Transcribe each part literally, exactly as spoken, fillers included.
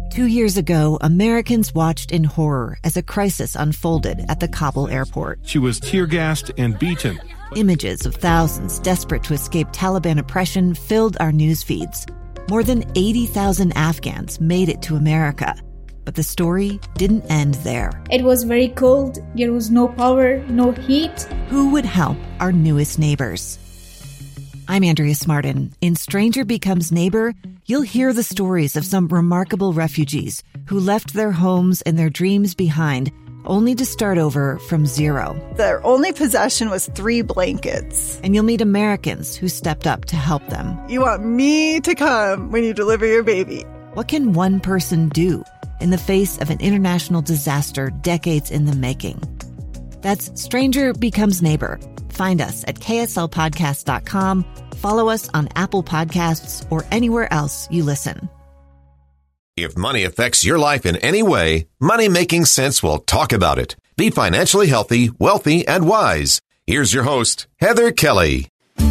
Two years ago, Americans watched in horror as a crisis unfolded at the Kabul airport. She was tear-gassed and beaten. Images of thousands desperate to escape Taliban oppression filled our news feeds. More than eighty thousand Afghans made it to America. But the story didn't end there. It was very cold. There was no power, no heat. Who would help our newest neighbors? I'm Andrea Smartin. In Stranger Becomes Neighbor, you'll hear the stories of some remarkable refugees who left their homes and their dreams behind, only to start over from zero. Their only possession was three blankets. And you'll meet Americans who stepped up to help them. You want me to come when you deliver your baby. What can one person do in the face of an international disaster decades in the making? That's Stranger Becomes Neighbor. Find us at K S L podcast dot com. Follow us on Apple Podcasts or anywhere else you listen. If money affects your life in any way, Money Making Sense will talk about it. Be financially healthy, wealthy, and wise. Here's your host, Heather Kelly.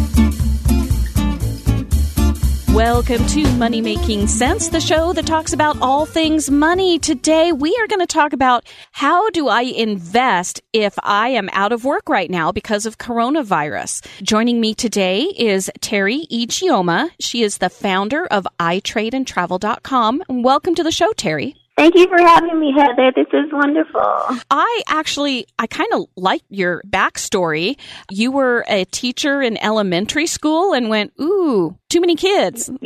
Welcome to Money Making Sense, the show that talks about all things money. Today, we are going to talk about how do I invest if I am out of work right now because of coronavirus. Joining me today is Terry Ijeoma. She is the founder of i trade and travel dot com. Welcome to the show, Terry. Thank you for having me, Heather. This is wonderful. I actually, I kind of like your backstory. You were a teacher in elementary school and went, ooh, too many kids. So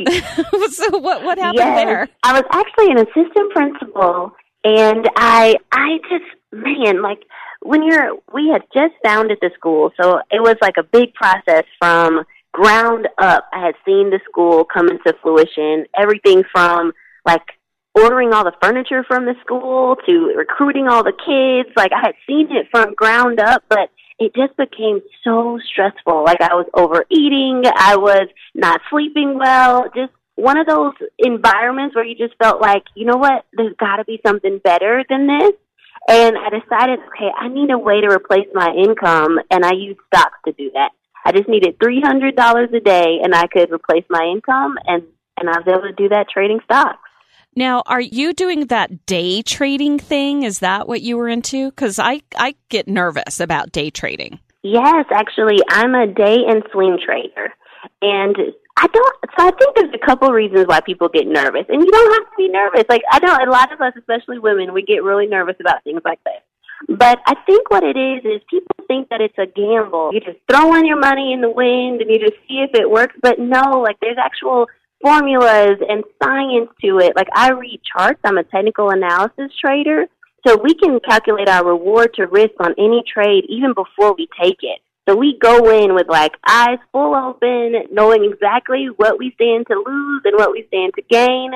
what what happened yes. there? I was actually an assistant principal, and I I just, man, like, when you're, we had just founded the school, so it was like a big process from ground up. I had seen the school come into fruition, everything from, like, ordering all the furniture from the school to recruiting all the kids. Like, I had seen it from ground up, but it just became so stressful. Like, I was overeating. I was not sleeping well. Just one of those environments where you just felt like, you know what, there's got to be something better than this. And I decided, okay, I need a way to replace my income, and I used stocks to do that. I just needed three hundred dollars a day, and I could replace my income, and, and I was able to do that trading stocks. Now, are you doing that day trading thing? Is that what you were into? Because I, I get nervous about day trading. Yes, actually, I'm a day and swing trader. And I don't, so I think there's a couple reasons why people get nervous. And you don't have to be nervous. Like, I know a lot of us, especially women, we get really nervous about things like this. But I think what it is, is people think that it's a gamble. You just throw in your money in the wind and you just see if it works. But no, like, there's actual formulas and science to it. Like, I read charts. I'm a technical analysis trader. So we can calculate our reward to risk on any trade even before we take it. So we go in with, like, eyes full open, knowing exactly what we stand to lose and what we stand to gain.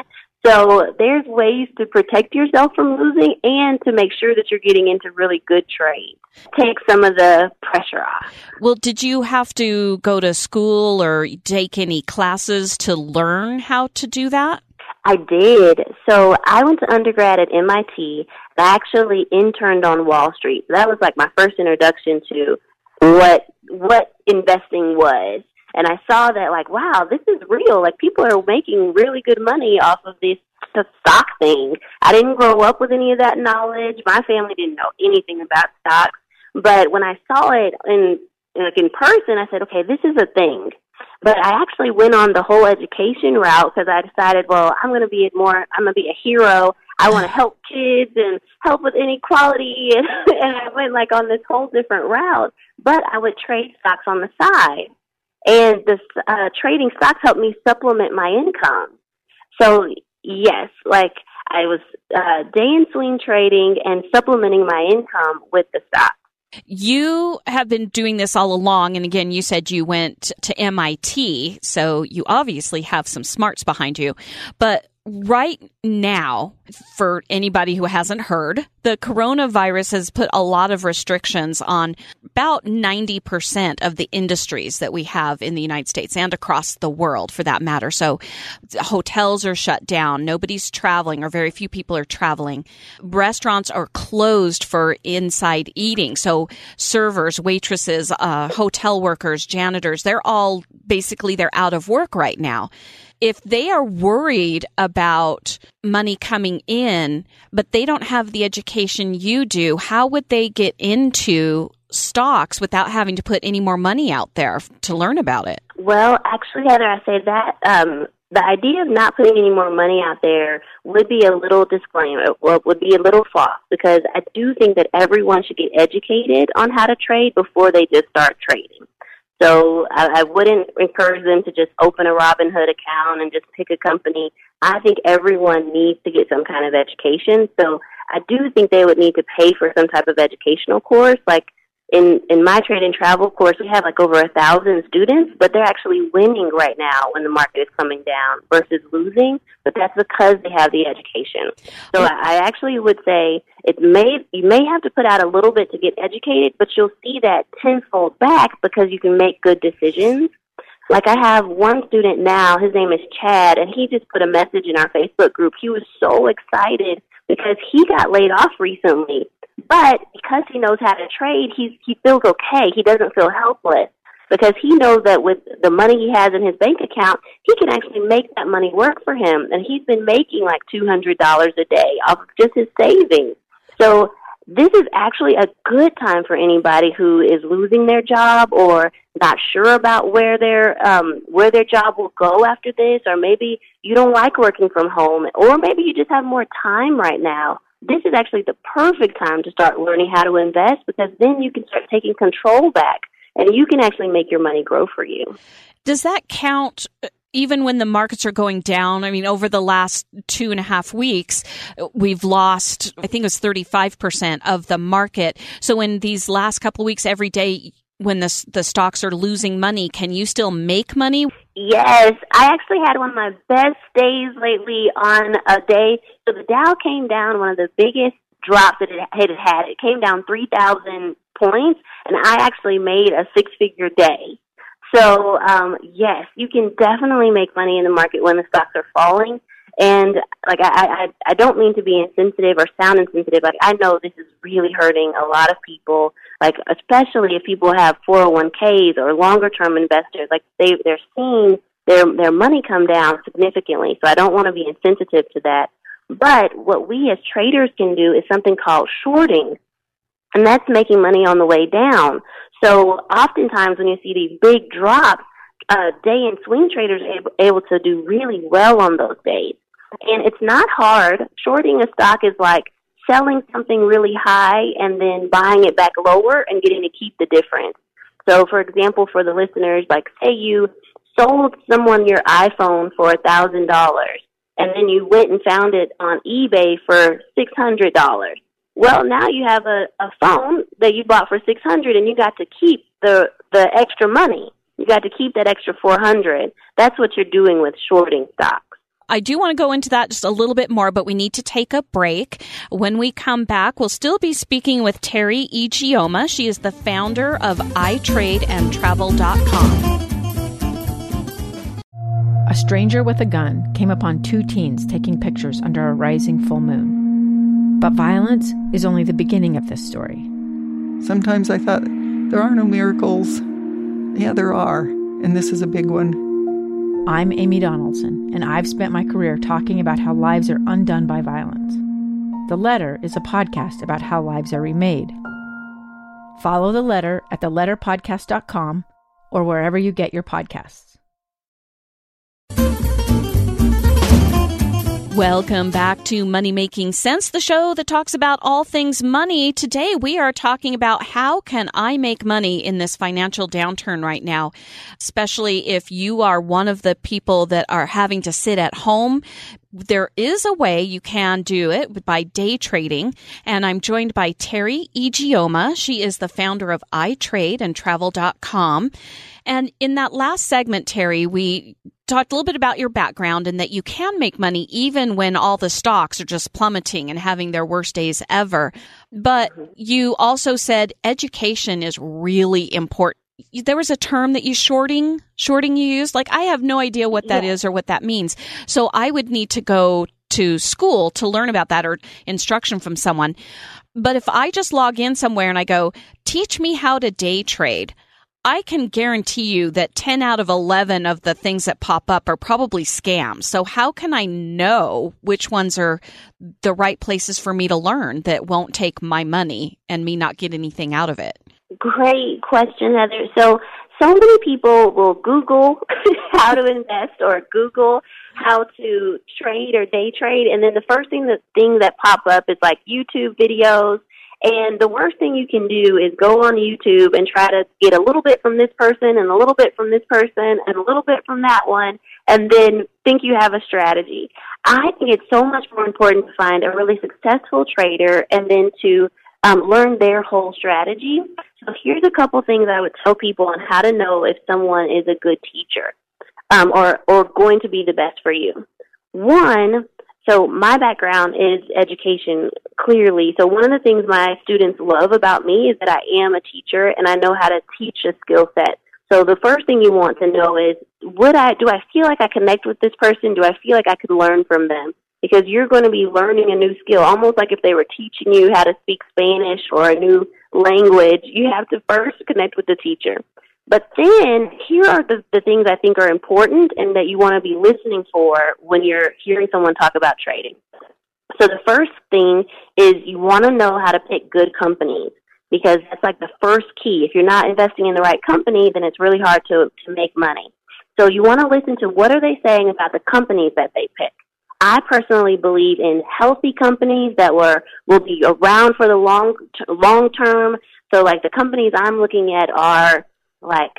So there's ways to protect yourself from losing and to make sure that you're getting into really good trades. Take some of the pressure off. Well, did you have to go to school or take any classes to learn how to do that? I did. So I went to undergrad at M I T. I actually interned on Wall Street. So that was like my first introduction to what what investing was. And I saw that, like, wow, this is real. Like, people are making really good money off of this the stock thing. I didn't grow up with any of that knowledge. My family didn't know anything about stocks. But when I saw it in, like, in person, I said, okay, this is a thing. But I actually went on the whole education route because I decided, well, I'm going to be more, I'm going to be a hero. I want to help kids and help with inequality. And, and I went, like, on this whole different route. But I would trade stocks on the side. And this uh, trading stocks helped me supplement my income. So, yes, like, I was uh, day and swing trading and supplementing my income with the stocks. You have been doing this all along, and again, you said you went to M I T, so you obviously have some smarts behind you. But right now, for anybody who hasn't heard, the coronavirus has put a lot of restrictions on about ninety percent of the industries that we have in the United States and across the world, for that matter. So hotels are shut down. Nobody's traveling, or very few people are traveling. Restaurants are closed for inside eating. So servers, waitresses, uh, hotel workers, janitors, they're all basically, they're out of work right now. if they are worried about money coming in, but they don't have the education you do, how would they get into stocks without having to put any more money out there to learn about it? Well, actually, Heather, I say that um, the idea of not putting any more money out there would be a little disclaimer, well, would be a little false, because I do think that everyone should get educated on how to trade before they just start trading. So I, I wouldn't encourage them to just open a Robinhood account and just pick a company. I think everyone needs to get some kind of education. So I do think they would need to pay for some type of educational course. Like in, in my trade and travel course, we have like over a thousand students, but they're actually winning right now when the market is coming down versus losing. But that's because they have the education. So I, I actually would say it may you may have to put out a little bit to get educated, but you'll see that tenfold back because you can make good decisions. Like I have one student now, his name is Chad, and he just put a message in our Facebook group. He was so excited because he got laid off recently. But because he knows how to trade, he's, he feels okay. He doesn't feel helpless because he knows that with the money he has in his bank account, he can actually make that money work for him. And he's been making like two hundred dollars a day off of just his savings. So this is actually a good time for anybody who is losing their job or not sure about where their um, where their job will go after this, or maybe you don't like working from home, or maybe you just have more time right now. This is actually the perfect time to start learning how to invest, because then you can start taking control back and you can actually make your money grow for you. Does that count even when the markets are going down? I mean, over the last two and a half weeks, we've lost, I think it was thirty-five percent of the market. So in these last couple of weeks, every day when the, the stocks are losing money, can you still make money? Yes, I actually had one of my best days lately on a day. So the Dow came down, one of the biggest drops that it had had. It came down three thousand points, and I actually made a six-figure day. So, um, yes, you can definitely make money in the market when the stocks are falling. And, like, I, I, I don't mean to be insensitive or sound insensitive. Like, I know this is really hurting a lot of people, like, especially if people have four oh one k's or longer-term investors. Like, they, they're seeing their, their money come down significantly. So I don't want to be insensitive to that. But what we as traders can do is something called shorting, and that's making money on the way down. So oftentimes when you see these big drops, uh, day and swing traders are able, able to do really well on those days. And it's not hard. Shorting a stock is like selling something really high and then buying it back lower and getting to keep the difference. So, for example, for the listeners, like say you sold someone your iPhone for one thousand dollars and then you went and found it on eBay for six hundred dollars. Well, now you have a, a phone that you bought for six hundred dollars and you got to keep the, the extra money. You got to keep that extra four hundred dollars. That's what you're doing with shorting stocks. I do want to go into that just a little bit more, but we need to take a break. When we come back, we'll still be speaking with Terry Ijeoma. She is the founder of i trade and travel dot com. A stranger with a gun came upon two teens taking pictures under a rising full moon. But violence is only the beginning of this story. Sometimes I thought, there are no miracles. Yeah, there are, and this is a big one. I'm Amy Donaldson, and I've spent my career talking about how lives are undone by violence. The Letter is a podcast about how lives are remade. Follow The Letter at the letter podcast dot com or wherever you get your podcasts. Welcome back to Money Making Sense, the show that talks about all things money. Today we are talking about how can I make money in this financial downturn right now, especially if you are one of the people that are having to sit at home. There is a way you can do it by day trading, and I'm joined by Terry Ijeoma. She is the founder of i trade and travel dot com. And in that last segment, Terry, we talked a little bit about your background and that you can make money even when all the stocks are just plummeting and having their worst days ever. But you also said education is really important. There was a term that you shorting, shorting you used. Like, I have no idea what that yeah. is or what that means. So I would need to go to school to learn about that or instruction from someone. But if I just log in somewhere and I go, teach me how to day trade, I can guarantee you that ten out of eleven of the things that pop up are probably scams. So how can I know which ones are the right places for me to learn that won't take my money and me not get anything out of it? Great question, Heather. So, so many people will Google how to invest or Google how to trade or day trade, and then the first thing that thing that pop up is like YouTube videos. And the worst thing you can do is go on YouTube and try to get a little bit from this person and a little bit from this person and a little bit from that one, and then think you have a strategy. I think it's so much more important to find a really successful trader and then to um, learn their whole strategy. So here's a couple things I would tell people on how to know if someone is a good teacher um, or, or going to be the best for you. One, so my background is education, clearly. So one of the things my students love about me is that I am a teacher and I know how to teach a skill set. So the first thing you want to know is, would I, do I feel like I connect with this person? Do I feel like I could learn from them? Because you're going to be learning a new skill, almost like if they were teaching you how to speak Spanish or a new language. You have to first connect with the teacher. But then here are the, the things I think are important and that you want to be listening for when you're hearing someone talk about trading. So the first thing is you want to know how to pick good companies, because that's like the first key. If you're not investing in the right company, then it's really hard to, to make money. So you want to listen to what are they saying about the companies that they pick. I personally believe in healthy companies that were will be around for the long long term. So like the companies I'm looking at are like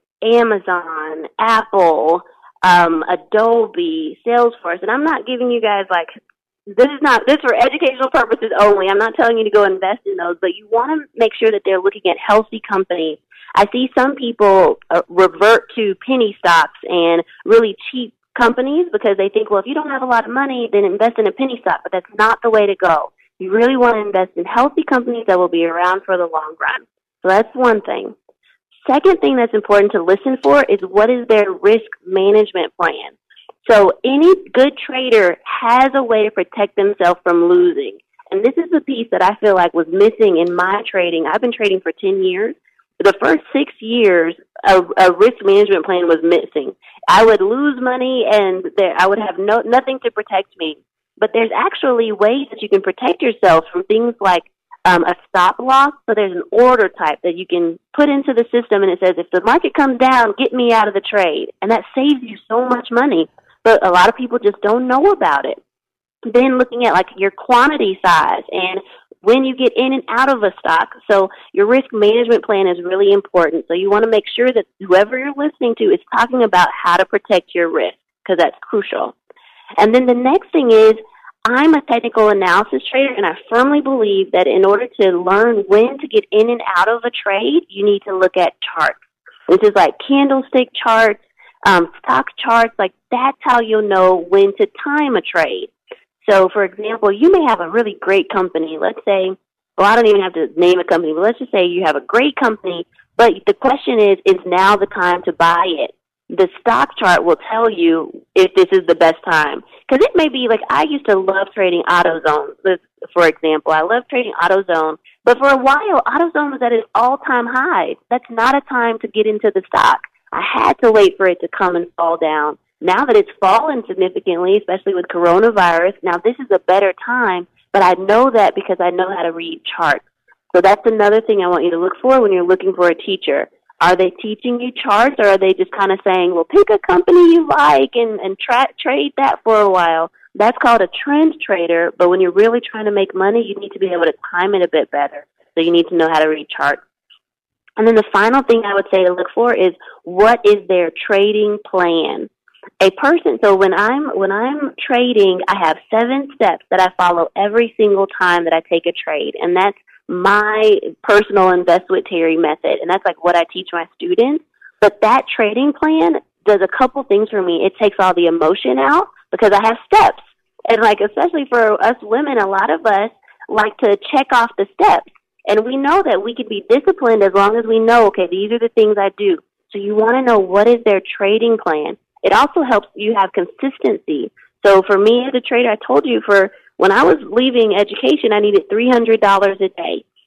Amazon, Apple, um, Adobe, Salesforce. And I'm not giving you guys like, this is not, this is for educational purposes only. I'm not telling you to go invest in those, but you want to make sure that they're looking at healthy companies. I see some people uh, revert to penny stocks and really cheap companies because they think, well, if you don't have a lot of money, then invest in a penny stock. But that's not the way to go. You really want to invest in healthy companies that will be around for the long run. So that's one thing. Second thing that's important to listen for is what is their risk management plan. So any good trader has a way to protect themselves from losing. And this is the piece that I feel like was missing in my trading. I've been trading for ten years. The first six years, a, a risk management plan was missing. I would lose money and there, I would have no nothing to protect me. But there's actually ways that you can protect yourself from things like Um, a stop loss. So there's an order type that you can put into the system, and it says, if the market comes down, get me out of the trade. And that saves you so much money. But a lot of people just don't know about it. Then looking at like your quantity size and when you get in and out of a stock. So your risk management plan is really important. So you want to make sure that whoever you're listening to is talking about how to protect your risk, because that's crucial. And then the next thing is, I'm a technical analysis trader, and I firmly believe that in order to learn when to get in and out of a trade, you need to look at charts. This is like candlestick charts, um, stock charts. Like that's how you'll know when to time a trade. So, for example, you may have a really great company. Let's say, well, I don't even have to name a company, but let's just say you have a great company, but the question is, is now the time to buy it? The stock chart will tell you if this is the best time. Because it may be like, I used to love trading AutoZone, for example. I love trading AutoZone. But for a while, AutoZone was at its all-time high. That's not a time to get into the stock. I had to wait for it to come and fall down. Now that it's fallen significantly, especially with coronavirus, now this is a better time. But I know that because I know how to read charts. So that's another thing I want you to look for when you're looking for a teacher. Are they teaching you charts, or are they just kind of saying, well, pick a company you like and, and tra- trade that for a while? That's called a trend trader, but when you're really trying to make money, you need to be able to time it a bit better. So you need to know how to read charts. And then the final thing I would say to look for is, what is their trading plan? A person, so when I'm when I'm trading, I have seven steps that I follow every single time that I take a trade, and that's my personal Invest with Terry method, and that's like what I teach my students. But that trading plan does a couple things for me. It takes all the emotion out because I have steps. And like, especially for us women, a lot of us like to check off the steps. And we know that we can be disciplined as long as we know, okay, these are the things I do. So you want to know what is their trading plan. It also helps you have consistency. So for me as a trader, I told you for when I was leaving education, I needed three hundred dollars a day.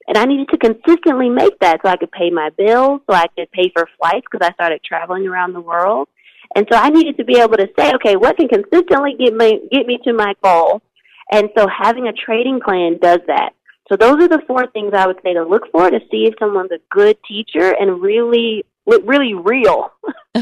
And I needed to consistently make that so I could pay my bills, so I could pay for flights because I started traveling around the world. And so I needed to be able to say, okay, what can consistently get me, get me to my goal? And so having a trading plan does that. So those are the four things I would say to look for to see if someone's a good teacher and really, really real.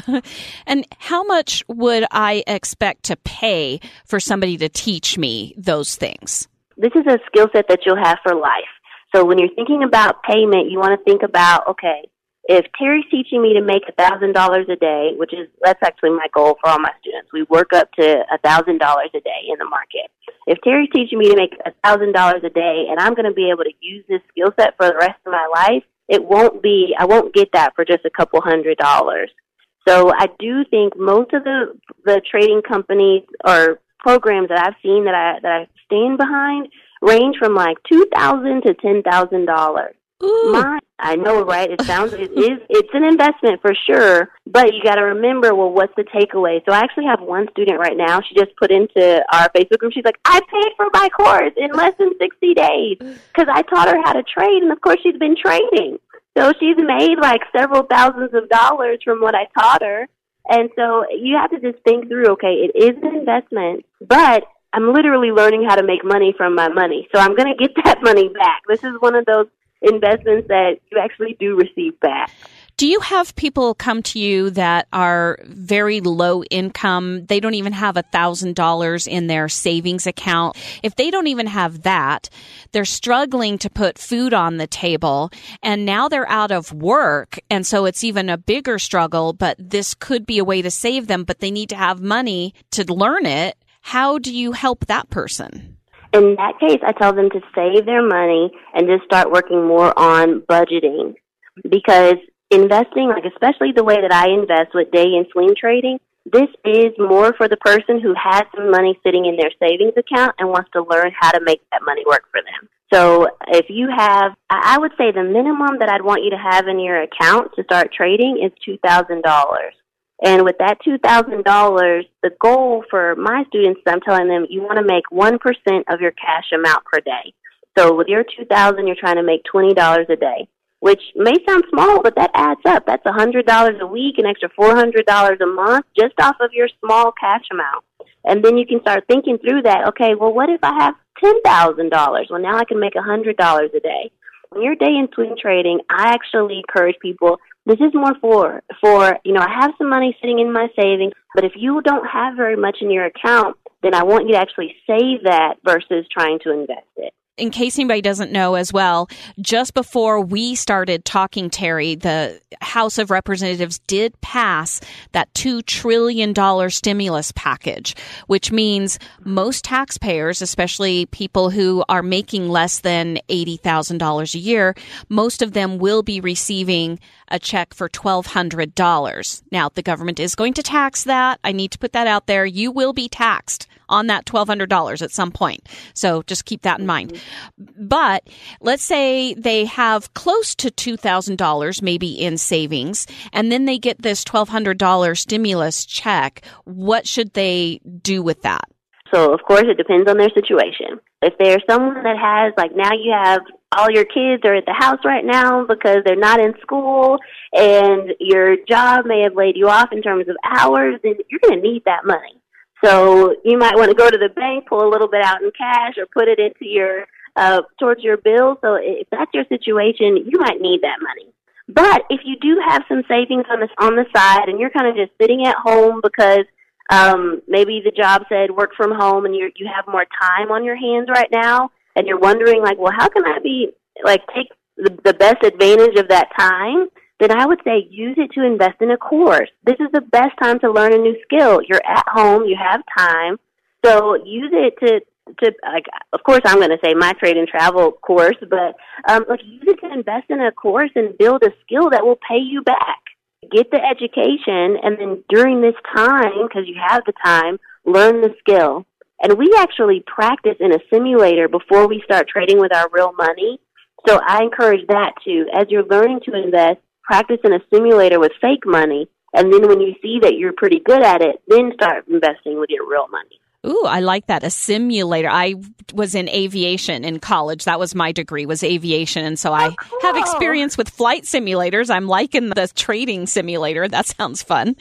And how much would I expect to pay for somebody to teach me those things? This is a skill set that you'll have for life. So when you're thinking about payment, you want to think about, okay, if Terry's teaching me to make one thousand dollars a day, which is, that's actually my goal for all my students. We work up to one thousand dollars a day in the market. If Terry's teaching me to make one thousand dollars a day and I'm going to be able to use this skill set for the rest of my life, it won't be, I won't get that for just a couple hundred dollars. So I do think most of the, the trading companies or programs that I've seen that I, that I stand behind range from like two thousand dollars to ten thousand dollars. Mine, I know, right? It sounds, it is, it's an investment for sure, but you got to remember, well, what's the takeaway? So I actually have one student right now. She just put into our Facebook group. She's like, I paid for my course in less than sixty days because I taught her how to trade, and of course she's been trading. So she's made like several thousands of dollars from what I taught her. And so you have to just think through, okay, it is an investment, but I'm literally learning how to make money from my money. So I'm going to get that money back. This is one of those investments that you actually do receive back. Do you have people come to you that are very low income? They don't even have one thousand dollars in their savings account. If they don't even have that, they're struggling to put food on the table, and now they're out of work, and so it's even a bigger struggle, but this could be a way to save them, but they need to have money to learn it. How do you help that person? In that case, I tell them to save their money and just start working more on budgeting, because investing, like especially the way that I invest with day and swing trading, this is more for the person who has some money sitting in their savings account and wants to learn how to make that money work for them. So if you have, I would say the minimum that I'd want you to have in your account to start trading is two thousand dollars. And with that two thousand dollars, the goal for my students, I'm telling them, you want to make one percent of your cash amount per day. So with your two thousand dollars, you're trying to make twenty dollars a day, which may sound small, but that adds up. That's one hundred dollars a week, an extra four hundred dollars a month, just off of your small cash amount. And then you can start thinking through that, okay, well, what if I have ten thousand dollars? Well, now I can make one hundred dollars a day. When you're day and swing trading, I actually encourage people, this is more for, for, you know, I have some money sitting in my savings, but if you don't have very much in your account, then I want you to actually save that versus trying to invest it. In case anybody doesn't know as well, just before we started talking, Terry, the House of Representatives did pass that two trillion dollars stimulus package, which means most taxpayers, especially people who are making less than eighty thousand dollars a year, most of them will be receiving a check for twelve hundred dollars. Now, the government is going to tax that. I need to put that out there. You will be taxed on that twelve hundred dollars at some point. So just keep that in mind. But let's say they have close to two thousand dollars maybe in savings, and then they get this twelve hundred dollars stimulus check. What should they do with that? So, of course, it depends on their situation. If there's someone that has, like now you have all your kids are at the house right now because they're not in school and your job may have laid you off in terms of hours, then you're going to need that money. So you might want to go to the bank, pull a little bit out in cash, or put it into your uh, towards your bill. So if that's your situation, you might need that money. But if you do have some savings on the on the side, and you're kind of just sitting at home because um, maybe the job said work from home, and you you have more time on your hands right now, and you're wondering like, well, how can I be like take the, the best advantage of that time? Then I would say use it to invest in a course. This is the best time to learn a new skill. You're at home, you have time, so use it to, to like, of course I'm going to say my trade and travel course, but um, like use it to invest in a course and build a skill that will pay you back. Get the education, and then during this time, because you have the time, learn the skill. And we actually practice in a simulator before we start trading with our real money. So I encourage that too. As you're learning to invest, practice in a simulator with fake money, and then when you see that you're pretty good at it, then start investing with your real money. Ooh, I like that. A simulator. I was in aviation in college. That was my degree, was aviation. And so I oh, cool. have experience with flight simulators. I'm liking the trading simulator. That sounds fun.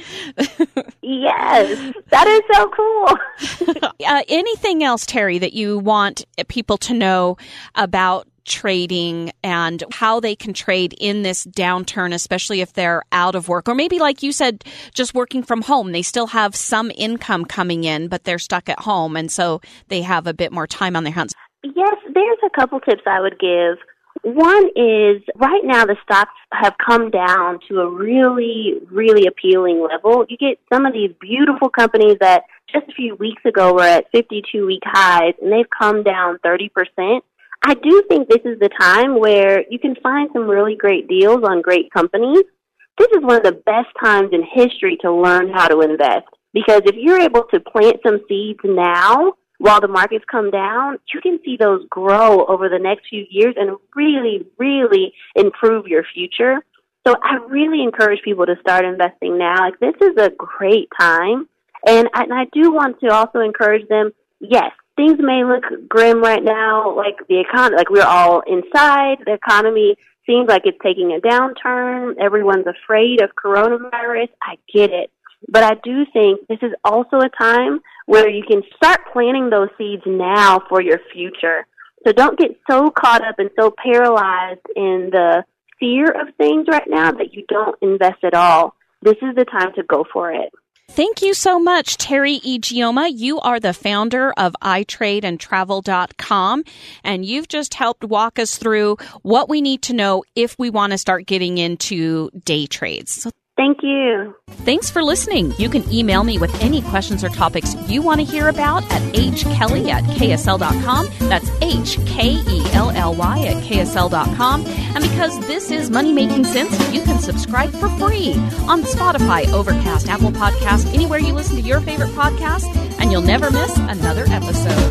Yes, that is so cool. uh, anything else, Terry, that you want people to know about trading and how they can trade in this downturn, especially if they're out of work, or maybe like you said, just working from home. They still have some income coming in, but they're stuck at home, and so they have a bit more time on their hands. Yes, there's a couple tips I would give. One is right now the stocks have come down to a really, really appealing level. You get some of these beautiful companies that just a few weeks ago were at fifty-two week highs, and they've come down thirty percent. I do think this is the time where you can find some really great deals on great companies. This is one of the best times in history to learn how to invest, because if you're able to plant some seeds now while the markets come down, you can see those grow over the next few years and really, really improve your future. So I really encourage people to start investing now. Like, this is a great time. And I, and I do want to also encourage them, yes, things may look grim right now, like the economy, like we're all inside. The economy seems like it's taking a downturn. Everyone's afraid of coronavirus. I get it. But I do think this is also a time where you can start planting those seeds now for your future. So don't get so caught up and so paralyzed in the fear of things right now that you don't invest at all. This is the time to go for it. Thank you so much, Terry Ijeoma. You are the founder of i trade and travel dot com, and you've just helped walk us through what we need to know if we want to start getting into day trades. So thank you. Thanks for listening. You can email me with any questions or topics you want to hear about at hkelly at k s l dot com. That's H K E L L Y at k s l dot com. And because this is Money Making Sense, you can subscribe for free on Spotify, Overcast, Apple Podcasts, anywhere you listen to your favorite podcast, and you'll never miss another episode.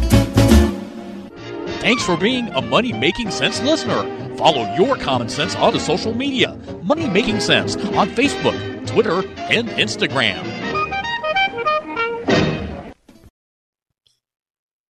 Thanks for being a Money Making Sense listener. Follow your common sense on social media. Money Making Sense on Facebook, Twitter, and Instagram.